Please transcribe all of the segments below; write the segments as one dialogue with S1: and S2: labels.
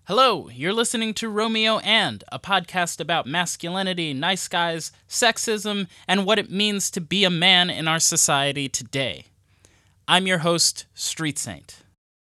S1: Hello, you're listening to Romeo and, a podcast about masculinity, nice guys, sexism, and what it means to be a man in our society today. I'm your host, Street Saint.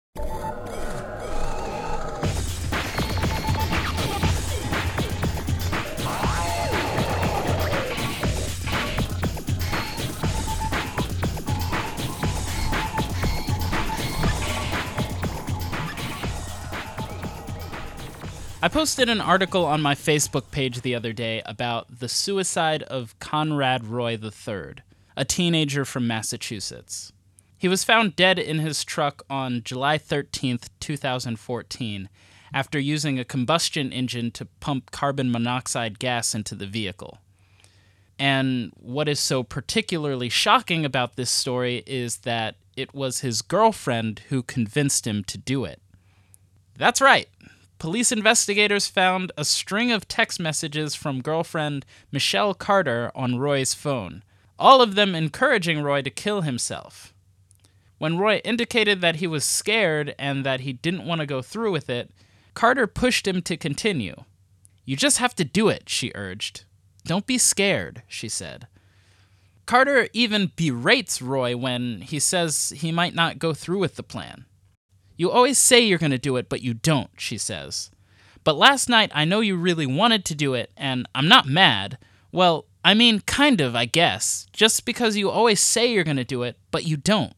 S1: I posted an article on my Facebook page the other day about the suicide of Conrad Roy III, a teenager from Massachusetts. He was found dead in his truck on July 13th, 2014, after using a combustion engine to pump carbon monoxide gas into the vehicle. And what is so particularly shocking about this story is that it was his girlfriend who convinced him to do it. That's right. Police investigators found a string of text messages from girlfriend Michelle Carter on Roy's phone, all of them encouraging Roy to kill himself. When Roy indicated that he was scared and that he didn't want to go through with it, Carter pushed him to continue. "You just have to do it," she urged. "Don't be scared," she said. Carter even berates Roy when he says he might not go through with the plan. "You always say you're going to do it, but you don't," she says. "But last night I know you really wanted to do it, and I'm not mad. Well, I mean, kind of, I guess. Just because you always say you're going to do it, but you don't."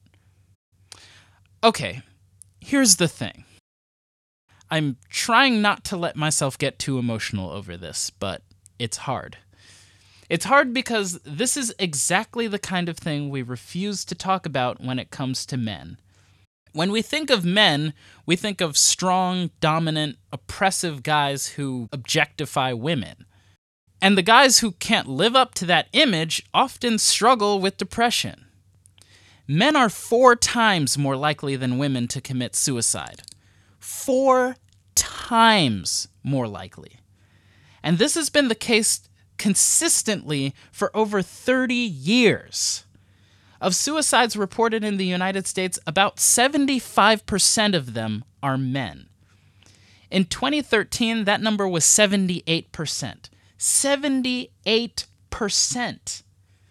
S1: Okay, here's the thing. I'm trying not to let myself get too emotional over this, but it's hard. It's hard because this is exactly the kind of thing we refuse to talk about when it comes to men. When we think of men, we think of strong, dominant, oppressive guys who objectify women. And the guys who can't live up to that image often struggle with depression. Men are 4 times more likely than women to commit suicide. 4 times more likely. And this has been the case consistently for over 30 years. Of suicides reported in the United States, about 75% of them are men. In 2013, that number was 78%. 78%!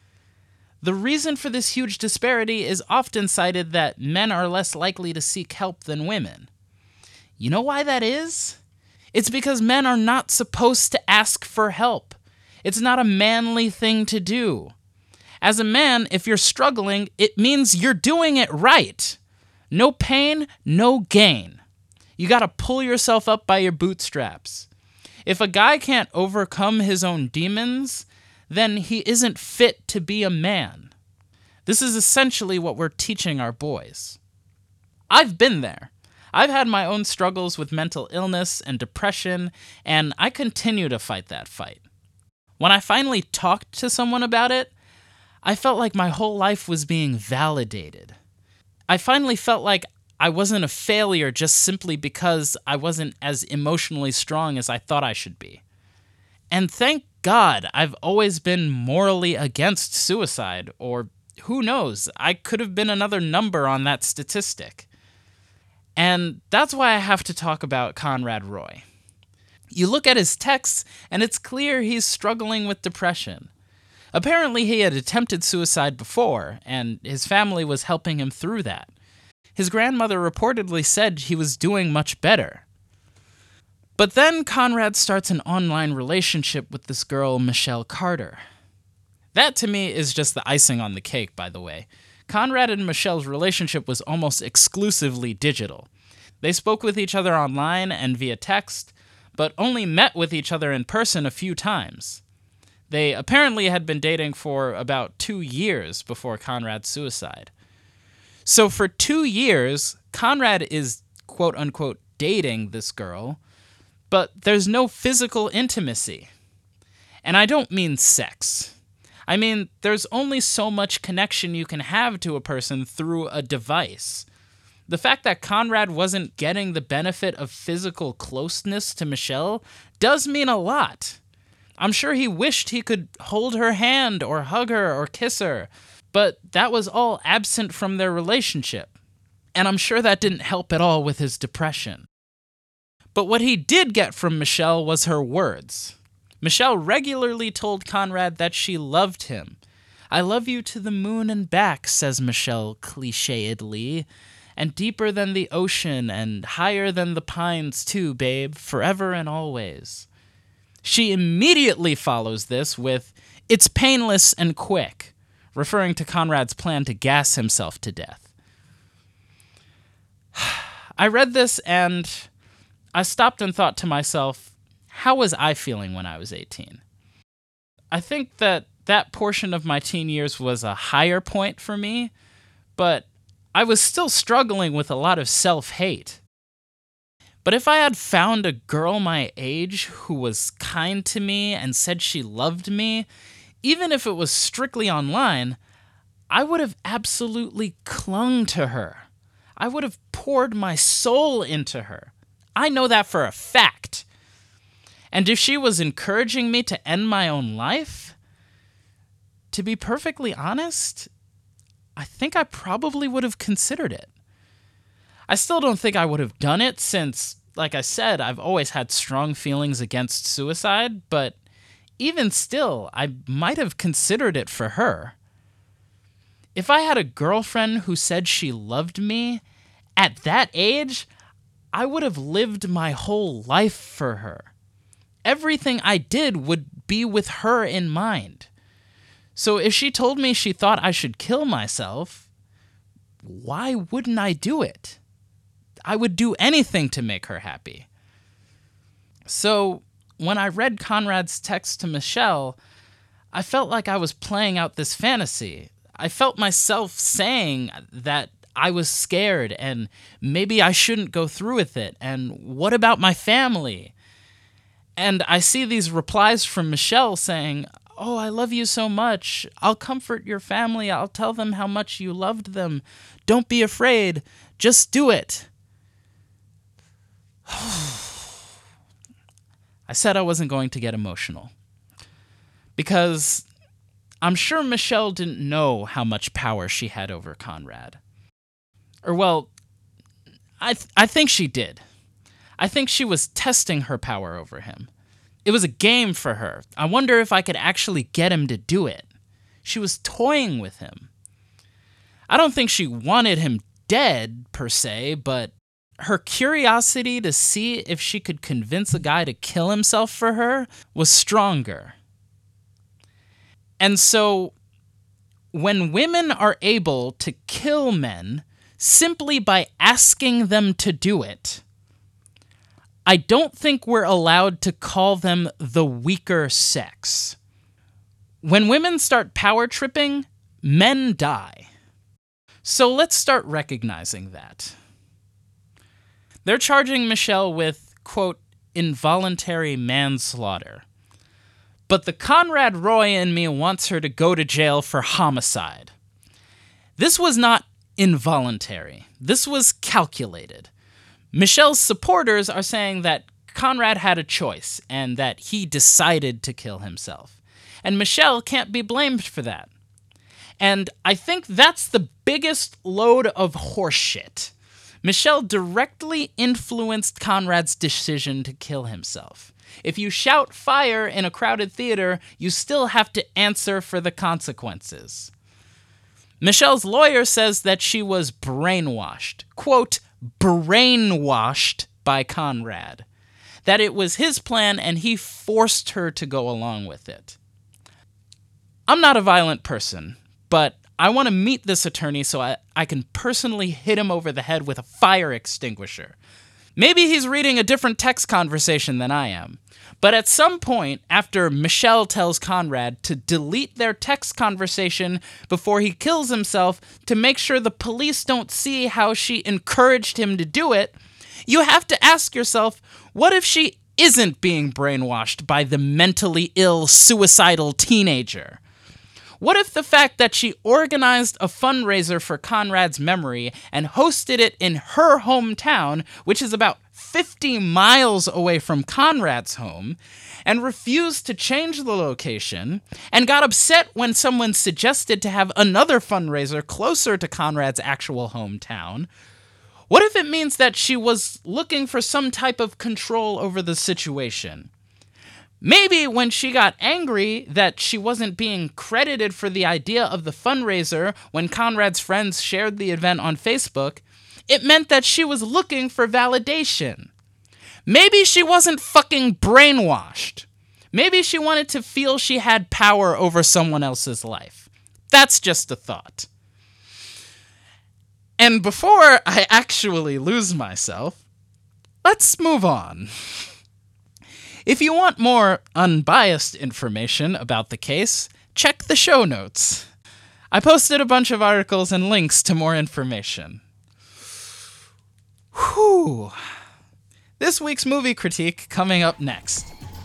S1: The reason for this huge disparity is often cited that men are less likely to seek help than women. You know why that is? It's because men are not supposed to ask for help. It's not a manly thing to do. As a man, if you're struggling, it means you're doing it right. No pain, no gain. You gotta pull yourself up by your bootstraps. If a guy can't overcome his own demons, then he isn't fit to be a man. This is essentially what we're teaching our boys. I've been there. I've had my own struggles with mental illness and depression, and I continue to fight that fight. When I finally talked to someone about it, I felt like my whole life was being validated. I finally felt like I wasn't a failure just simply because I wasn't as emotionally strong as I thought I should be. And thank God I've always been morally against suicide, or who knows, I could have been another number on that statistic. And that's why I have to talk about Conrad Roy. You look at his texts, and it's clear he's struggling with depression. Apparently, he had attempted suicide before, and his family was helping him through that. His grandmother reportedly said he was doing much better. But then Conrad starts an online relationship with this girl, Michelle Carter. That, to me, is just the icing on the cake, by the way. Conrad and Michelle's relationship was almost exclusively digital. They spoke with each other online and via text, but only met with each other in person a few times. They apparently had been dating for about 2 years before Conrad's suicide. So for 2 years, Conrad is quote-unquote dating this girl, but there's no physical intimacy. And I don't mean sex. I mean, there's only so much connection you can have to a person through a device. The fact that Conrad wasn't getting the benefit of physical closeness to Michelle does mean a lot. I'm sure he wished he could hold her hand or hug her or kiss her, but that was all absent from their relationship. And I'm sure that didn't help at all with his depression. But what he did get from Michelle was her words. Michelle regularly told Conrad that she loved him. "I love you to the moon and back," says Michelle clichéedly, "and deeper than the ocean and higher than the pines too, babe, forever and always." She immediately follows this with, "It's painless and quick," referring to Conrad's plan to gas himself to death. I read this and I stopped and thought to myself, how was I feeling when I was 18? I think that portion of my teen years was a higher point for me, but I was still struggling with a lot of self-hate. But if I had found a girl my age who was kind to me and said she loved me, even if it was strictly online, I would have absolutely clung to her. I would have poured my soul into her. I know that for a fact. And if she was encouraging me to end my own life, to be perfectly honest, I think I probably would have considered it. I still don't think I would have done it since, like I said, I've always had strong feelings against suicide, but even still, I might have considered it for her. If I had a girlfriend who said she loved me, at that age, I would have lived my whole life for her. Everything I did would be with her in mind. So if she told me she thought I should kill myself, why wouldn't I do it? I would do anything to make her happy. So when I read Conrad's text to Michelle, I felt like I was playing out this fantasy. I felt myself saying that I was scared and maybe I shouldn't go through with it. And what about my family? And I see these replies from Michelle saying, "Oh, I love you so much. I'll comfort your family. I'll tell them how much you loved them. Don't be afraid. Just do it." I said I wasn't going to get emotional because I'm sure Michelle didn't know how much power she had over Conrad. Or, well, I think she did. I think she was testing her power over him. It was a game for her. I wonder if I could actually get him to do it. She was toying with him. I don't think she wanted him dead, per se, but her curiosity to see if she could convince a guy to kill himself for her was stronger. And so, when women are able to kill men simply by asking them to do it, I don't think we're allowed to call them the weaker sex. When women start power tripping, men die. So let's start recognizing that. They're charging Michelle with, quote, involuntary manslaughter. But the Conrad Roy in me wants her to go to jail for homicide. This was not involuntary. This was calculated. Michelle's supporters are saying that Conrad had a choice and that he decided to kill himself. And Michelle can't be blamed for that. And I think that's the biggest load of horseshit. Michelle directly influenced Conrad's decision to kill himself. If you shout fire in a crowded theater, you still have to answer for the consequences. Michelle's lawyer says that she was brainwashed, quote, brainwashed by Conrad, that it was his plan and he forced her to go along with it. I'm not a violent person, but I want to meet this attorney so I can personally hit him over the head with a fire extinguisher. Maybe he's reading a different text conversation than I am. But at some point, after Michelle tells Conrad to delete their text conversation before he kills himself to make sure the police don't see how she encouraged him to do it, you have to ask yourself, what if she isn't being brainwashed by the mentally ill, suicidal teenager? What if the fact that she organized a fundraiser for Conrad's memory and hosted it in her hometown, which is about 50 miles away from Conrad's home, and refused to change the location, and got upset when someone suggested to have another fundraiser closer to Conrad's actual hometown? What if it means that she was looking for some type of control over the situation? Maybe when she got angry that she wasn't being credited for the idea of the fundraiser when Conrad's friends shared the event on Facebook, it meant that she was looking for validation. Maybe she wasn't fucking brainwashed. Maybe she wanted to feel she had power over someone else's life. That's just a thought. And before I actually lose myself, let's move on. If you want more unbiased information about the case, check the show notes. I posted a bunch of articles and links to more information. Whew. This week's movie critique coming up next.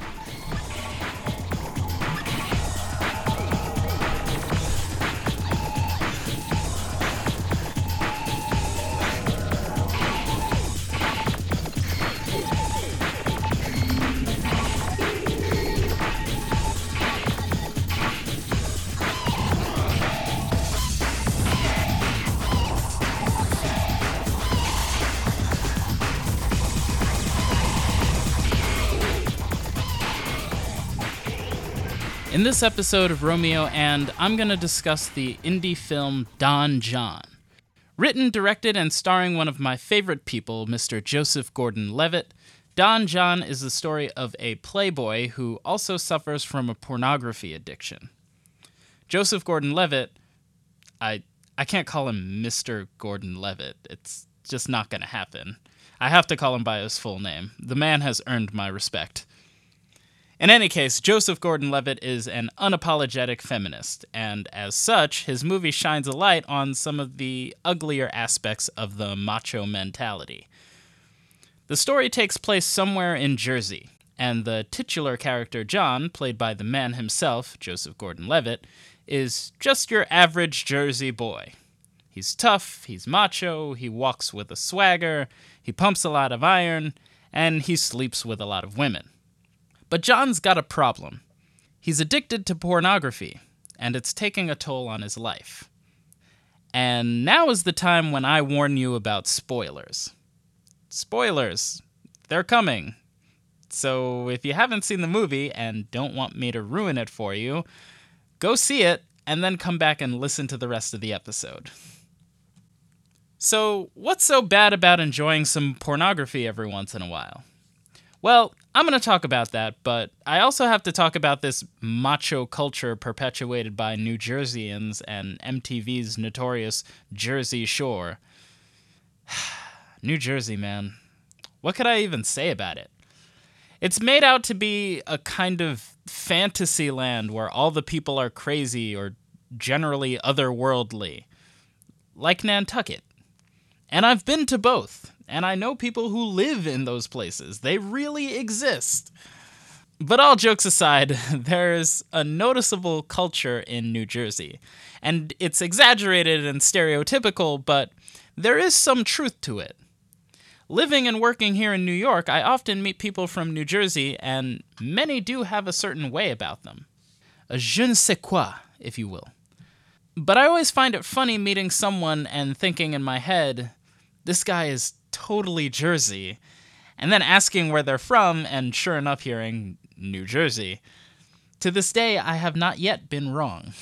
S1: In this episode of Romeo and, I'm going to discuss the indie film Don John. Written, directed, and starring one of my favorite people, Mr. Joseph Gordon-Levitt, Don John is the story of a playboy who also suffers from a pornography addiction. Joseph Gordon-Levitt, I can't call him Mr. Gordon-Levitt. It's just not going to happen. I have to call him by his full name. The man has earned my respect. In any case, Joseph Gordon-Levitt is an unapologetic feminist, and as such, his movie shines a light on some of the uglier aspects of the macho mentality. The story takes place somewhere in Jersey, and the titular character John, played by the man himself, Joseph Gordon-Levitt, is just your average Jersey boy. He's tough, he's macho, he walks with a swagger, he pumps a lot of iron, and he sleeps with a lot of women. But John's got a problem. He's addicted to pornography, and it's taking a toll on his life. And now is the time when I warn you about spoilers. Spoilers, they're coming. So if you haven't seen the movie and don't want me to ruin it for you, go see it and then come back and listen to the rest of the episode. So, what's so bad about enjoying some pornography every once in a while? Well, I'm going to talk about that, but I also have to talk about this macho culture perpetuated by New Jerseyans and MTV's notorious Jersey Shore. New Jersey, man. What could I even say about it? It's made out to be a kind of fantasy land where all the people are crazy or generally otherworldly. Like Nantucket. And I've been to both. And I know people who live in those places. They really exist. But all jokes aside, there's a noticeable culture in New Jersey. And it's exaggerated and stereotypical, but there is some truth to it. Living and working here in New York, I often meet people from New Jersey, and many do have a certain way about them. A je ne sais quoi, if you will. But I always find it funny meeting someone and thinking in my head, this guy is totally Jersey, and then asking where they're from, and sure enough hearing New Jersey. To this day, I have not yet been wrong.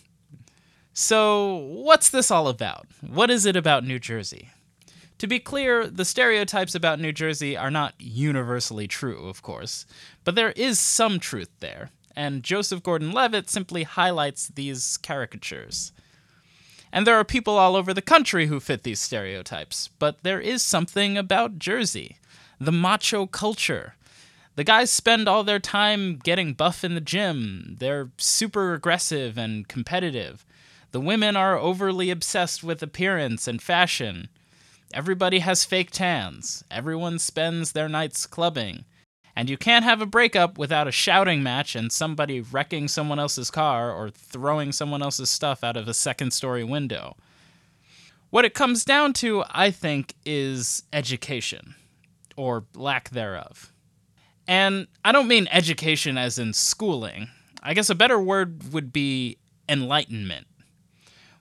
S1: So, what's this all about? What is it about New Jersey? To be clear, the stereotypes about New Jersey are not universally true, of course, but there is some truth there, and Joseph Gordon-Levitt simply highlights these caricatures. And there are people all over the country who fit these stereotypes, but there is something about Jersey. The macho culture. The guys spend all their time getting buff in the gym. They're super aggressive and competitive. The women are overly obsessed with appearance and fashion. Everybody has fake tans. Everyone spends their nights clubbing. And you can't have a breakup without a shouting match and somebody wrecking someone else's car or throwing someone else's stuff out of a second-story window. What it comes down to, I think, is education, or lack thereof. And I don't mean education as in schooling. I guess a better word would be enlightenment.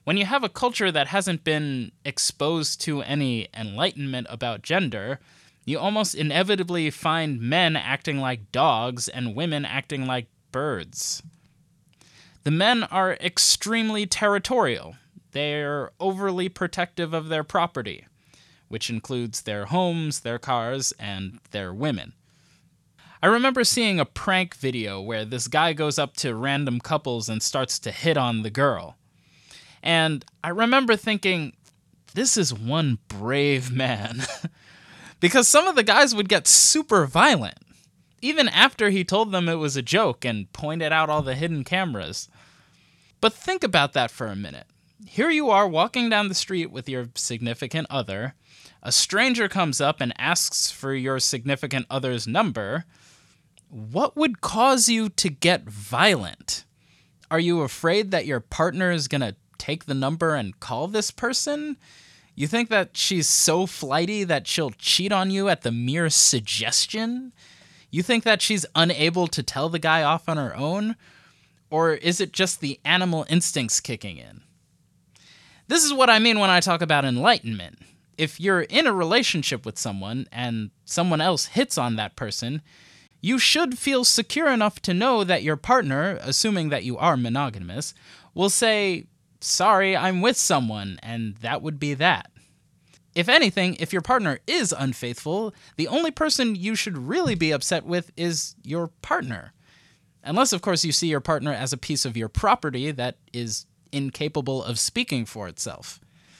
S1: When you have a culture that hasn't been exposed to any enlightenment about gender, you almost inevitably find men acting like dogs and women acting like birds. The men are extremely territorial. They're overly protective of their property, which includes their homes, their cars, and their women. I remember seeing a prank video where this guy goes up to random couples and starts to hit on the girl. And I remember thinking, this is one brave man. Because some of the guys would get super violent, even after he told them it was a joke and pointed out all the hidden cameras. But think about that for a minute. Here you are walking down the street with your significant other. A stranger comes up and asks for your significant other's number. What would cause you to get violent? Are you afraid that your partner is going to take the number and call this person? You think that she's so flighty that she'll cheat on you at the mere suggestion? You think that she's unable to tell the guy off on her own? Or is it just the animal instincts kicking in? This is what I mean when I talk about enlightenment. If you're in a relationship with someone and someone else hits on that person, you should feel secure enough to know that your partner, assuming that you are monogamous, will say, "Sorry, I'm with someone," and that would be that. If anything, if your partner is unfaithful, the only person you should really be upset with is your partner. Unless, of course, you see your partner as a piece of your property that is incapable of speaking for itself.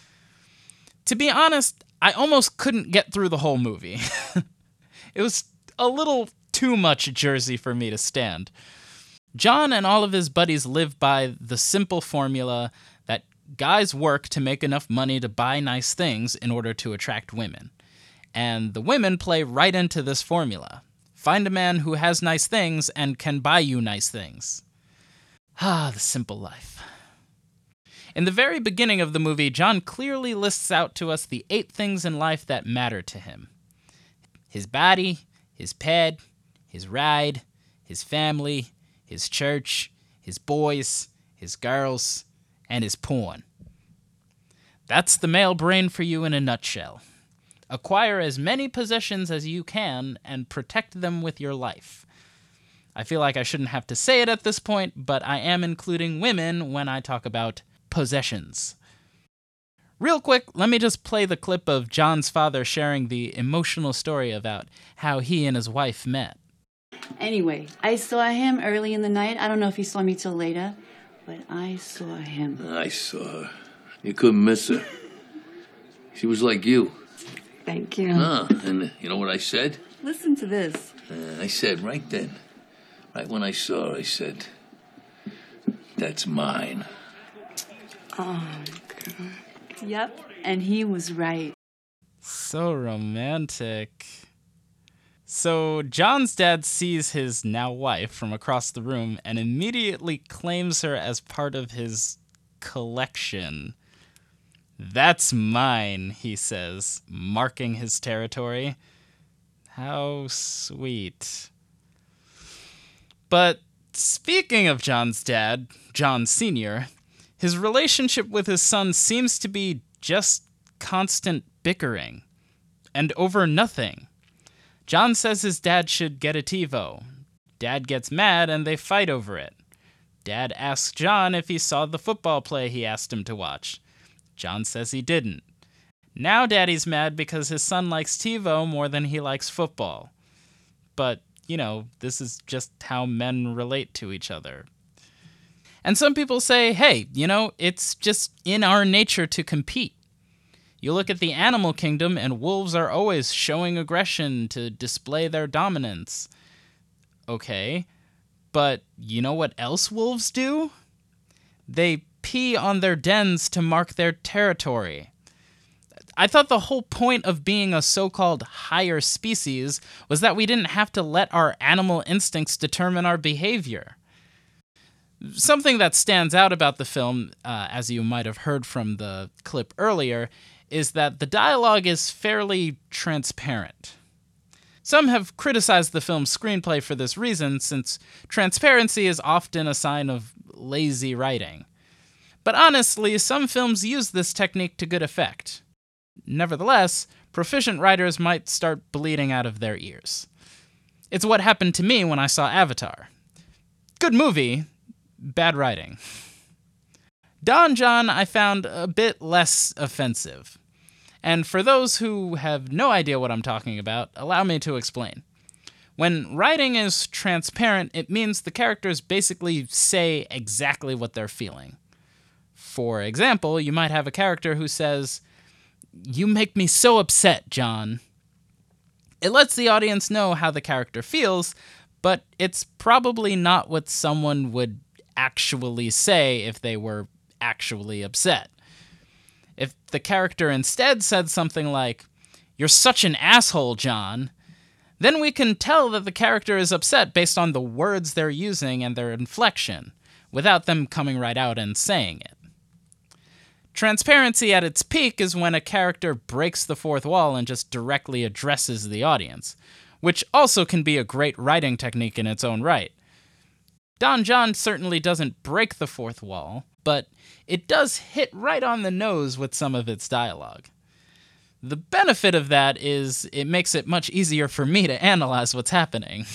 S1: To be honest, I almost couldn't get through the whole movie. It was a little too much Jersey for me to stand. John and all of his buddies live by the simple formula that guys work to make enough money to buy nice things in order to attract women. And the women play right into this formula. Find a man who has nice things and can buy you nice things. Ah, the simple life. In the very beginning of the movie, John clearly lists out to us the 8 things in life that matter to him. His body, his pet, his ride, his family, his church, his boys, his girls, and his porn. That's the male brain for you in a nutshell. Acquire as many possessions as you can and protect them with your life. I feel like I shouldn't have to say it at this point, but I am including women when I talk about possessions. Real quick, let me just play the clip of John's father sharing the emotional story about how he and his wife met.
S2: Anyway, I saw him early in the night. I don't know if he saw me till later, but I saw him.
S3: I saw her. You couldn't miss her. She was like you.
S2: Thank you.
S3: And you know what I said?
S2: Listen to this.
S3: I said right then, right when I saw her, I said, "That's mine."
S2: Oh, God. Yep, and he was right.
S1: So romantic. So John's dad sees his now wife from across the room and immediately claims her as part of his collection. "That's mine," he says, marking his territory. How sweet. But speaking of John's dad, John Sr., his relationship with his son seems to be just constant bickering. And over nothing. John says his dad should get a TiVo. Dad gets mad and they fight over it. Dad asks John if he saw the football play he asked him to watch. John says he didn't. Now Daddy's mad because his son likes TiVo more than he likes football. But, this is just how men relate to each other. And some people say, hey, it's just in our nature to compete. You look at the animal kingdom and wolves are always showing aggression to display their dominance. Okay, but you know what else wolves do? They pee on their dens to mark their territory. I thought the whole point of being a so-called higher species was that we didn't have to let our animal instincts determine our behavior. Something that stands out about the film, as you might have heard from the clip earlier, is that the dialogue is fairly transparent. Some have criticized the film's screenplay for this reason, since transparency is often a sign of lazy writing. But honestly, some films use this technique to good effect. Nevertheless, proficient writers might start bleeding out of their ears. It's what happened to me when I saw Avatar. Good movie, bad writing. Don John I found a bit less offensive. And for those who have no idea what I'm talking about, allow me to explain. When writing is transparent, it means the characters basically say exactly what they're feeling. For example, you might have a character who says, "You make me so upset, John." It lets the audience know how the character feels, but it's probably not what someone would actually say if they were actually upset. If the character instead said something like, "You're such an asshole, John," then we can tell that the character is upset based on the words they're using and their inflection, without them coming right out and saying it. Transparency at its peak is when a character breaks the fourth wall and just directly addresses the audience, which also can be a great writing technique in its own right. Don John certainly doesn't break the fourth wall, but it does hit right on the nose with some of its dialogue. The benefit of that is it makes it much easier for me to analyze what's happening.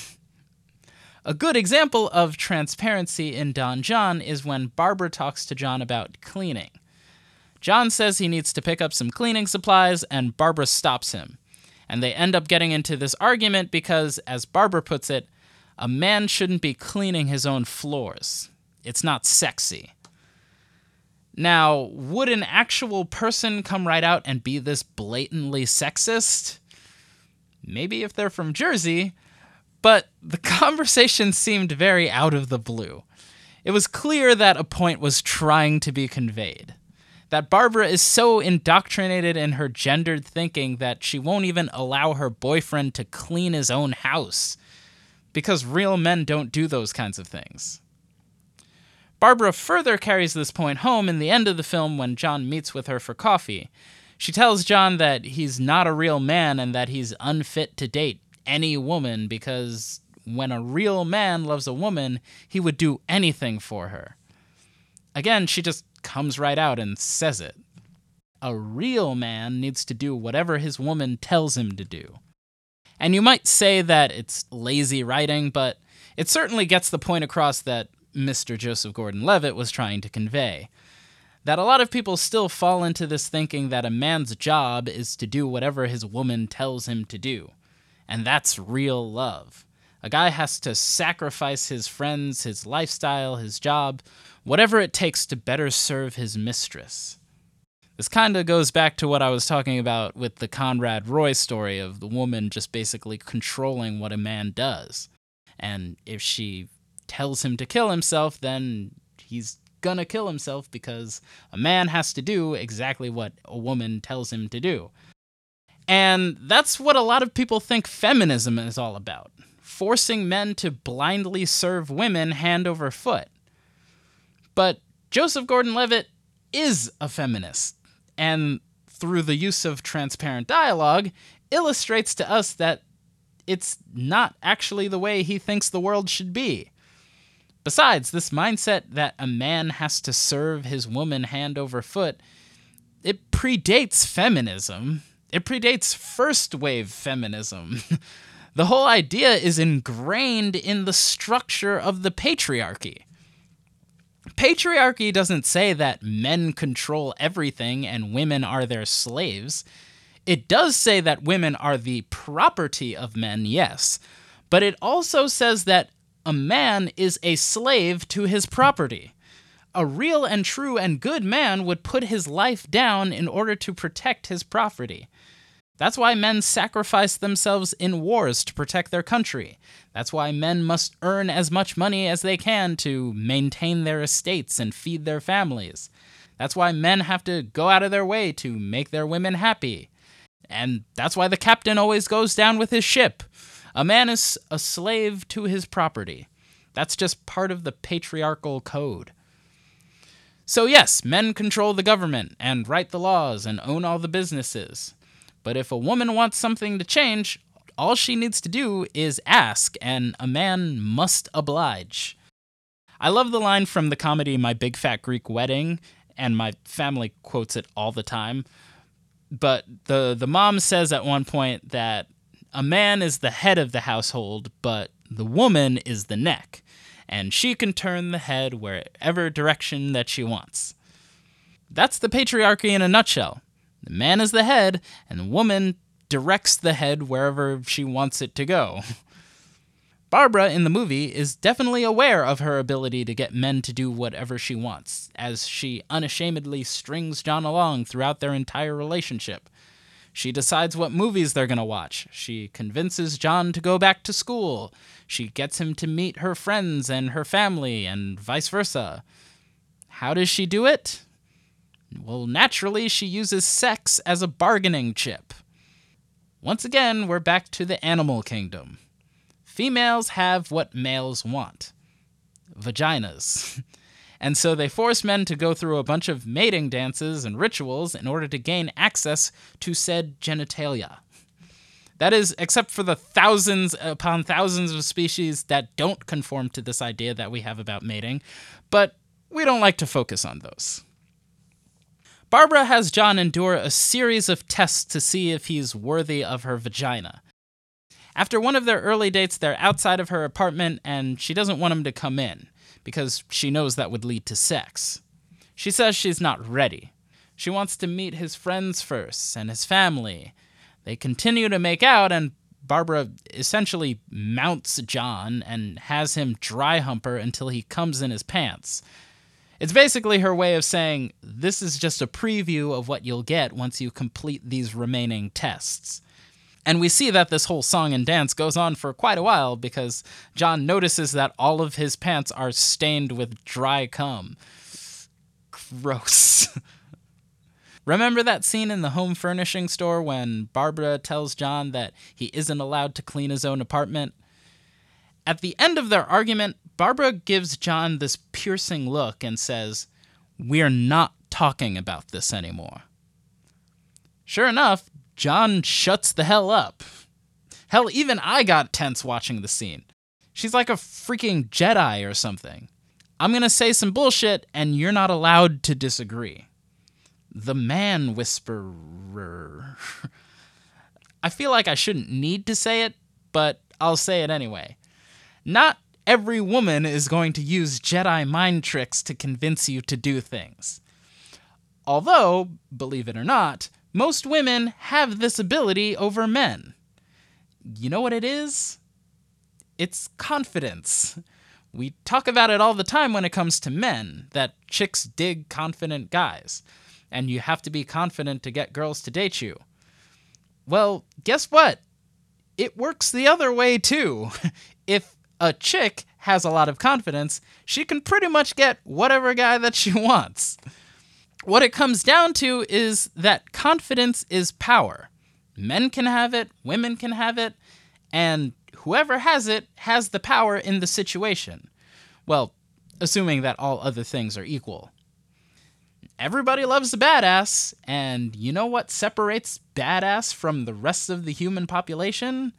S1: A good example of transparency in Don John is when Barbara talks to John about cleaning. John says he needs to pick up some cleaning supplies, and Barbara stops him. And they end up getting into this argument because, as Barbara puts it, a man shouldn't be cleaning his own floors. It's not sexy. Now, would an actual person come right out and be this blatantly sexist? Maybe if they're from Jersey, but the conversation seemed very out of the blue. It was clear that a point was trying to be conveyed. That Barbara is so indoctrinated in her gendered thinking that she won't even allow her boyfriend to clean his own house, because real men don't do those kinds of things. Barbara further carries this point home in the end of the film when John meets with her for coffee. She tells John that he's not a real man and that he's unfit to date any woman because when a real man loves a woman, he would do anything for her. Again, she just comes right out and says it. A real man needs to do whatever his woman tells him to do. And you might say that it's lazy writing, but it certainly gets the point across that Mr. Joseph Gordon-Levitt was trying to convey. That a lot of people still fall into this thinking that a man's job is to do whatever his woman tells him to do. And that's real love. A guy has to sacrifice his friends, his lifestyle, his job, whatever it takes to better serve his mistress. This kind of goes back to what I was talking about with the Conrad Roy story of the woman just basically controlling what a man does. And if she tells him to kill himself, then he's gonna kill himself because a man has to do exactly what a woman tells him to do. And that's what a lot of people think feminism is all about. Forcing men to blindly serve women hand over foot. But Joseph Gordon-Levitt is a feminist, and through the use of transparent dialogue, illustrates to us that it's not actually the way he thinks the world should be. Besides, this mindset that a man has to serve his woman hand over foot, it predates feminism. It predates first-wave feminism. The whole idea is ingrained in the structure of the patriarchy. Patriarchy doesn't say that men control everything and women are their slaves. It does say that women are the property of men, yes, but it also says that a man is a slave to his property. A real and true and good man would put his life down in order to protect his property. That's why men sacrifice themselves in wars to protect their country. That's why men must earn as much money as they can to maintain their estates and feed their families. That's why men have to go out of their way to make their women happy. And that's why the captain always goes down with his ship. A man is a slave to his property. That's just part of the patriarchal code. So yes, men control the government and write the laws and own all the businesses. But if a woman wants something to change, all she needs to do is ask, and a man must oblige. I love the line from the comedy My Big Fat Greek Wedding, and my family quotes it all the time. But the mom says at one point that a man is the head of the household, but the woman is the neck, and she can turn the head wherever direction that she wants. That's the patriarchy in a nutshell. The man is the head, and the woman directs the head wherever she wants it to go. Barbara in the movie is definitely aware of her ability to get men to do whatever she wants, as she unashamedly strings John along throughout their entire relationship. She decides what movies they're going to watch. She convinces John to go back to school. She gets him to meet her friends and her family, and vice versa. How does she do it? Well, naturally, she uses sex as a bargaining chip. Once again, we're back to the animal kingdom. Females have what males want. Vaginas. And so they force men to go through a bunch of mating dances and rituals in order to gain access to said genitalia. That is, except for the thousands upon thousands of species that don't conform to this idea that we have about mating, but we don't like to focus on those. Barbara has John endure a series of tests to see if he's worthy of her vagina. After one of their early dates, they're outside of her apartment, and she doesn't want him to come in, because she knows that would lead to sex. She says she's not ready. She wants to meet his friends first, and his family. They continue to make out, and Barbara essentially mounts John and has him dry hump her until he comes in his pants. It's basically her way of saying, this is just a preview of what you'll get once you complete these remaining tests. And we see that this whole song and dance goes on for quite a while because John notices that all of his pants are stained with dry cum. Gross. Remember that scene in the home furnishing store when Barbara tells John that he isn't allowed to clean his own apartment? At the end of their argument, Barbara gives John this piercing look and says, "We're not talking about this anymore." Sure enough, John shuts the hell up. Hell, even I got tense watching the scene. She's like a freaking Jedi or something. I'm gonna say some bullshit, and you're not allowed to disagree. The man whisperer. I feel like I shouldn't need to say it, but I'll say it anyway. Not every woman is going to use Jedi mind tricks to convince you to do things. Although, believe it or not, most women have this ability over men. You know what it is? It's confidence. We talk about it all the time when it comes to men, that chicks dig confident guys, and you have to be confident to get girls to date you. Well, guess what? It works the other way too. If a chick has a lot of confidence, she can pretty much get whatever guy that she wants. What it comes down to is that confidence is power. Men can have it, women can have it, and whoever has it has the power in the situation. Well, assuming that all other things are equal. Everybody loves a badass, and you know what separates badass from the rest of the human population?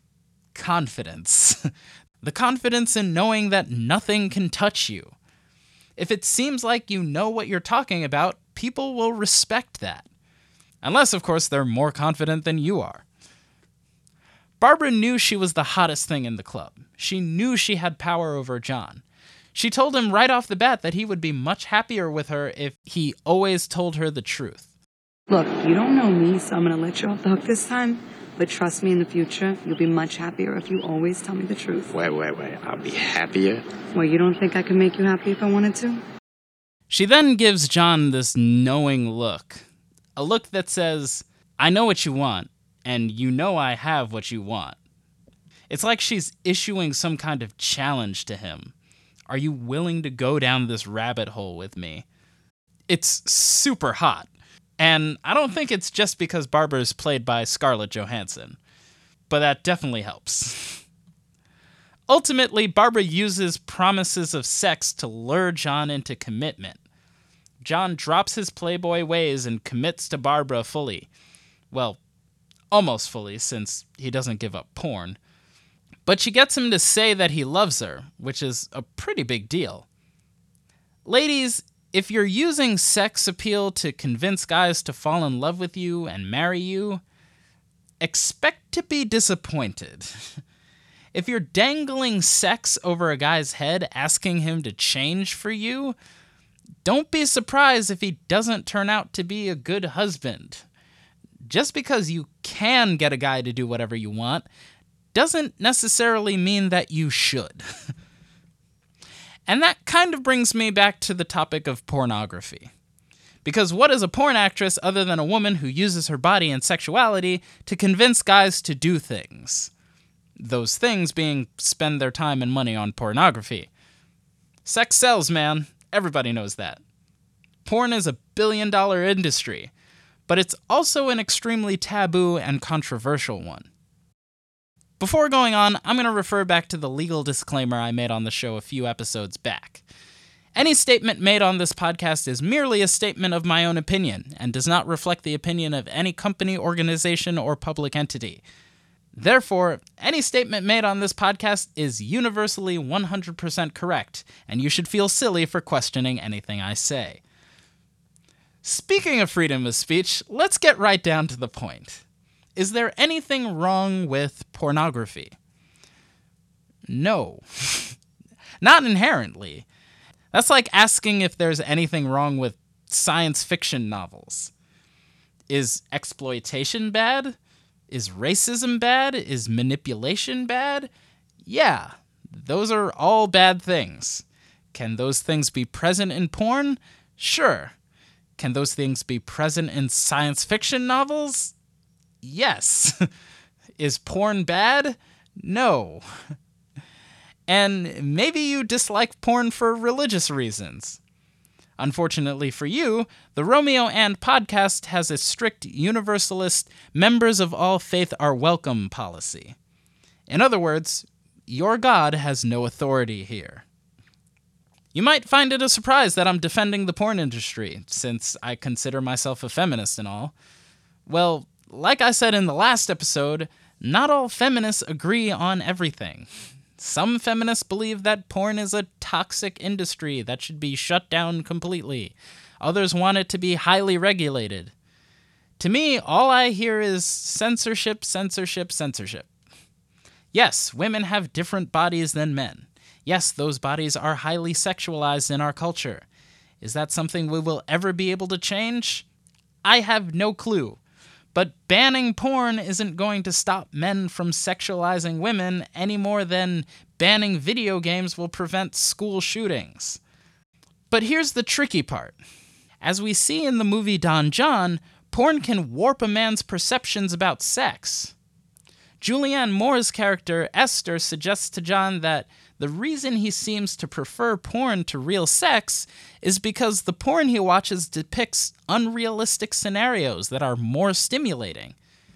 S1: Confidence. The confidence in knowing that nothing can touch you. If it seems like you know what you're talking about, people will respect that. Unless, of course, they're more confident than you are. Barbara knew she was the hottest thing in the club. She knew she had power over John. She told him right off the bat that he would be much happier with her if he always told her the truth.
S4: Look, you don't know me, so I'm going to let you off the hook this time. But trust me, in the future, you'll be much happier if you always tell me the truth.
S5: Wait. I'll be happier?
S4: Well, you don't think I could make you happy if I wanted to?
S1: She then gives John this knowing look. A look that says, I know what you want, and you know I have what you want. It's like she's issuing some kind of challenge to him. Are you willing to go down this rabbit hole with me? It's super hot. And I don't think it's just because Barbara's played by Scarlett Johansson. But that definitely helps. Ultimately, Barbara uses promises of sex to lure John into commitment. John drops his playboy ways and commits to Barbara fully. Well, almost fully, since he doesn't give up porn. But she gets him to say that he loves her, which is a pretty big deal. Ladies, If you're using sex appeal to convince guys to fall in love with you and marry you, expect to be disappointed. If you're dangling sex over a guy's head asking him to change for you, don't be surprised if he doesn't turn out to be a good husband. Just because you can get a guy to do whatever you want doesn't necessarily mean that you should. And that kind of brings me back to the topic of pornography. Because what is a porn actress other than a woman who uses her body and sexuality to convince guys to do things? Those things being spend their time and money on pornography. Sex sells, man. Everybody knows that. Porn is a billion-dollar industry, but it's also an extremely taboo and controversial one. Before going on, I'm going to refer back to the legal disclaimer I made on the show a few episodes back. Any statement made on this podcast is merely a statement of my own opinion and does not reflect the opinion of any company, organization, or public entity. Therefore, any statement made on this podcast is universally 100% correct, and you should feel silly for questioning anything I say. Speaking of freedom of speech, let's get right down to the point. Is there anything wrong with pornography? No. Not inherently. That's like asking if there's anything wrong with science fiction novels. Is exploitation bad? Is racism bad? Is manipulation bad? Yeah, those are all bad things. Can those things be present in porn? Sure. Can those things be present in science fiction novels? Yes. Is porn bad? No. And maybe you dislike porn for religious reasons. Unfortunately for you, the Romeo and podcast has a strict universalist members of all faith are welcome policy. In other words, your God has no authority here. You might find it a surprise that I'm defending the porn industry, since I consider myself a feminist and all. Well, like I said in the last episode, not all feminists agree on everything. Some feminists believe that porn is a toxic industry that should be shut down completely. Others want it to be highly regulated. To me, all I hear is censorship, censorship, censorship. Yes, women have different bodies than men. Yes, those bodies are highly sexualized in our culture. Is that something we will ever be able to change? I have no clue. But banning porn isn't going to stop men from sexualizing women any more than banning video games will prevent school shootings. But here's the tricky part. As we see in the movie Don John, porn can warp a man's perceptions about sex. Julianne Moore's character, Esther, suggests to John that the reason he seems to prefer porn to real sex is because the porn he watches depicts unrealistic scenarios that are more stimulating.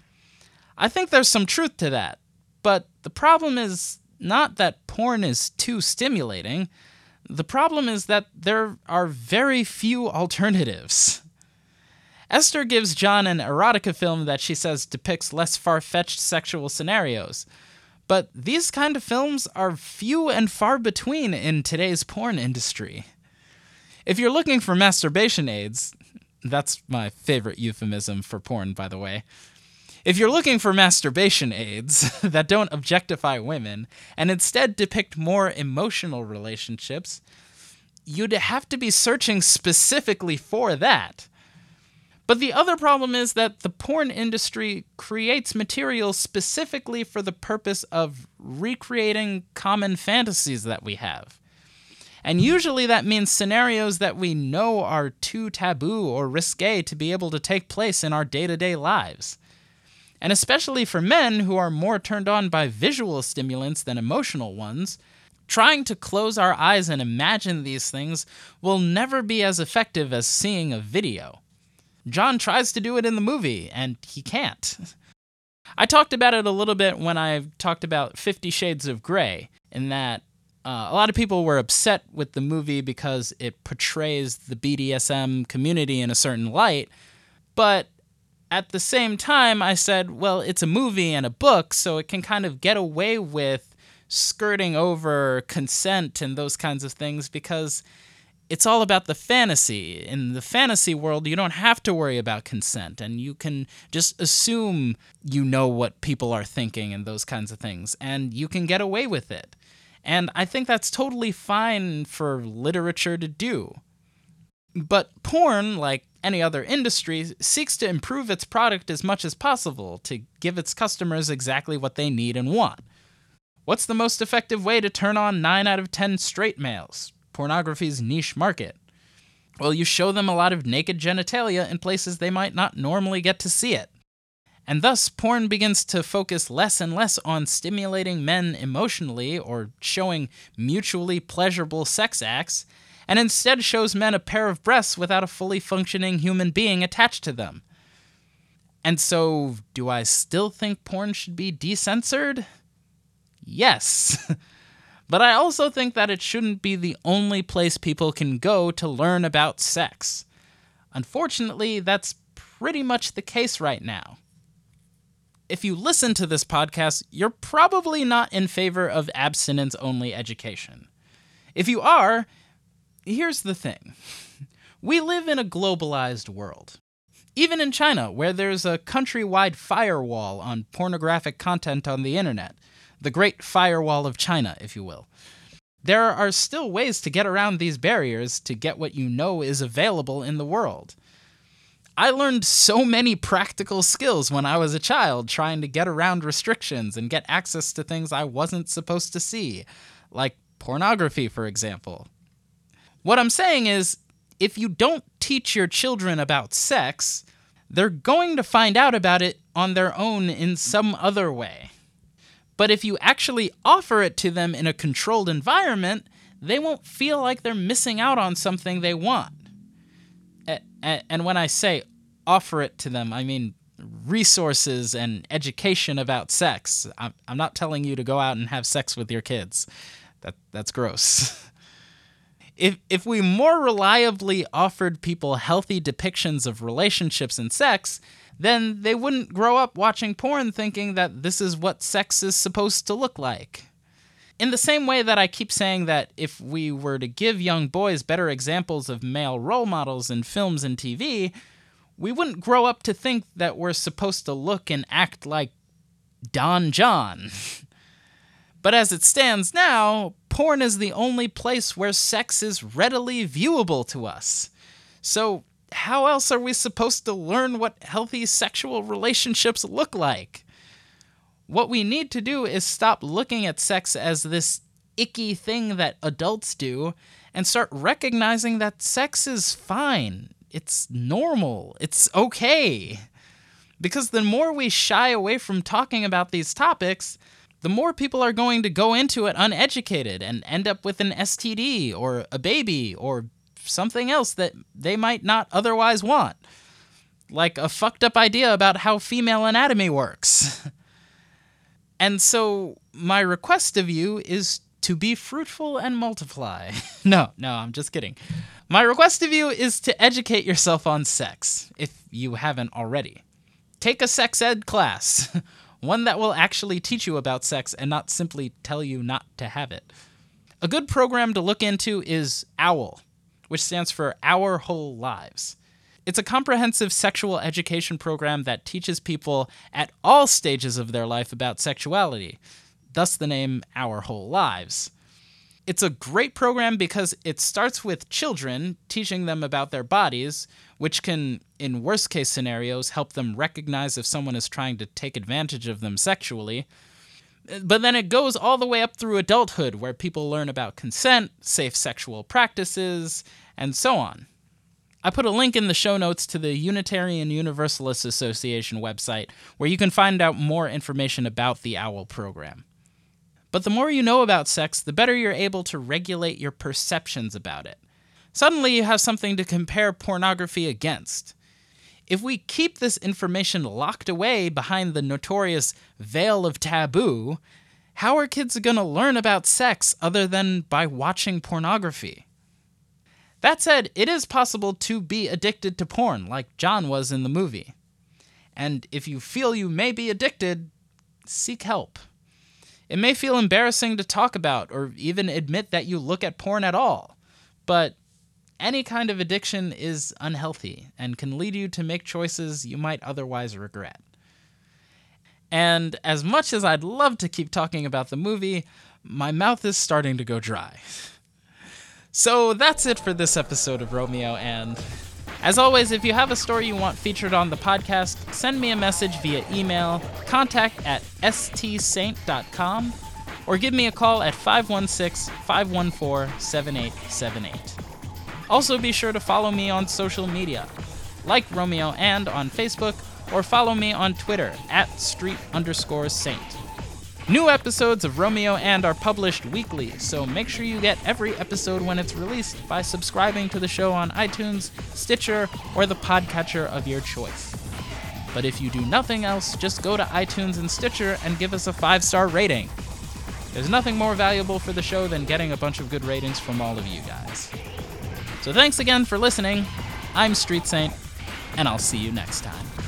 S1: I think there's some truth to that, but the problem is not that porn is too stimulating. The problem is that there are very few alternatives. Esther gives John an erotica film that she says depicts less far-fetched sexual scenarios. But these kind of films are few and far between in today's porn industry. If you're looking for masturbation aids, that's my favorite euphemism for porn, by the way. If you're looking for masturbation aids that don't objectify women and instead depict more emotional relationships, you'd have to be searching specifically for that. But the other problem is that the porn industry creates material specifically for the purpose of recreating common fantasies that we have. And usually that means scenarios that we know are too taboo or risque to be able to take place in our day-to-day lives. And especially for men who are more turned on by visual stimulants than emotional ones, trying to close our eyes and imagine these things will never be as effective as seeing a video. John tries to do it in the movie, and he can't. I talked about it a little bit when I talked about 50 Shades of Grey, in that a lot of people were upset with the movie because it portrays the BDSM community in a certain light, but at the same time I said, well, it's a movie and a book, so it can kind of get away with skirting over consent and those kinds of things because It's all about the fantasy. In the fantasy world, you don't have to worry about consent, and you can just assume you know what people are thinking and those kinds of things, and you can get away with it. And I think that's totally fine for literature to do. But porn, like any other industry, seeks to improve its product as much as possible to give its customers exactly what they need and want. What's the most effective way to turn on 9 out of 10 straight males? Pornography's niche market. Well, you show them a lot of naked genitalia in places they might not normally get to see it. And thus, porn begins to focus less and less on stimulating men emotionally or showing mutually pleasurable sex acts, and instead shows men a pair of breasts without a fully functioning human being attached to them. And so, do I still think porn should be decensored? Yes. But I also think that it shouldn't be the only place people can go to learn about sex. Unfortunately, that's pretty much the case right now. If you listen to this podcast, you're probably not in favor of abstinence-only education. If you are, here's the thing. We live in a globalized world. Even in China, where there's a countrywide firewall on pornographic content on the internet, the Great Firewall of China, if you will. There are still ways to get around these barriers to get what you know is available in the world. I learned so many practical skills when I was a child trying to get around restrictions and get access to things I wasn't supposed to see, like pornography, for example. What I'm saying is, if you don't teach your children about sex, they're going to find out about it on their own in some other way. But if you actually offer it to them in a controlled environment, they won't feel like they're missing out on something they want. And when I say offer it to them, I mean resources and education about sex. I'm not telling you to go out and have sex with your kids. That's gross. If we more reliably offered people healthy depictions of relationships and sex, then they wouldn't grow up watching porn thinking that this is what sex is supposed to look like. In the same way that I keep saying that if we were to give young boys better examples of male role models in films and TV, we wouldn't grow up to think that we're supposed to look and act like Don John. But as it stands now, porn is the only place where sex is readily viewable to us. So how else are we supposed to learn what healthy sexual relationships look like? What we need to do is stop looking at sex as this icky thing that adults do and start recognizing that sex is fine. It's normal. It's okay. Because the more we shy away from talking about these topics, the more people are going to go into it uneducated and end up with an STD or a baby or something else that they might not otherwise want. Like a fucked up idea about how female anatomy works. And so my request of you is to be fruitful and multiply. No, I'm just kidding. My request of you is to educate yourself on sex, if you haven't already. Take a sex ed class, one that will actually teach you about sex and not simply tell you not to have it. A good program to look into is OWL, which stands for Our Whole Lives. It's a comprehensive sexual education program that teaches people at all stages of their life about sexuality, thus the name Our Whole Lives. It's a great program because it starts with children, teaching them about their bodies, which can, in worst-case scenarios, help them recognize if someone is trying to take advantage of them sexually. But then it goes all the way up through adulthood, where people learn about consent, safe sexual practices, and so on. I put a link in the show notes to the Unitarian Universalist Association website, where you can find out more information about the OWL program. But the more you know about sex, the better you're able to regulate your perceptions about it. Suddenly you have something to compare pornography against. If we keep this information locked away behind the notorious veil of taboo, how are kids going to learn about sex other than by watching pornography? That said, it is possible to be addicted to porn, like John was in the movie. And if you feel you may be addicted, seek help. It may feel embarrassing to talk about or even admit that you look at porn at all, but any kind of addiction is unhealthy and can lead you to make choices you might otherwise regret. And as much as I'd love to keep talking about the movie, my mouth is starting to go dry. So that's it for this episode of Romeo and... As always, if you have a story you want featured on the podcast, send me a message via email, contact@stsaint.com, or give me a call at 516-514-7878. Also be sure to follow me on social media, like Romeo and on Facebook, or follow me on Twitter @street_saint. New episodes of Romeo and are published weekly, so make sure you get every episode when it's released by subscribing to the show on iTunes, Stitcher, or the podcatcher of your choice. But if you do nothing else, just go to iTunes and Stitcher and give us a 5-star rating. There's nothing more valuable for the show than getting a bunch of good ratings from all of you guys. So thanks again for listening. I'm Street Saint, and I'll see you next time.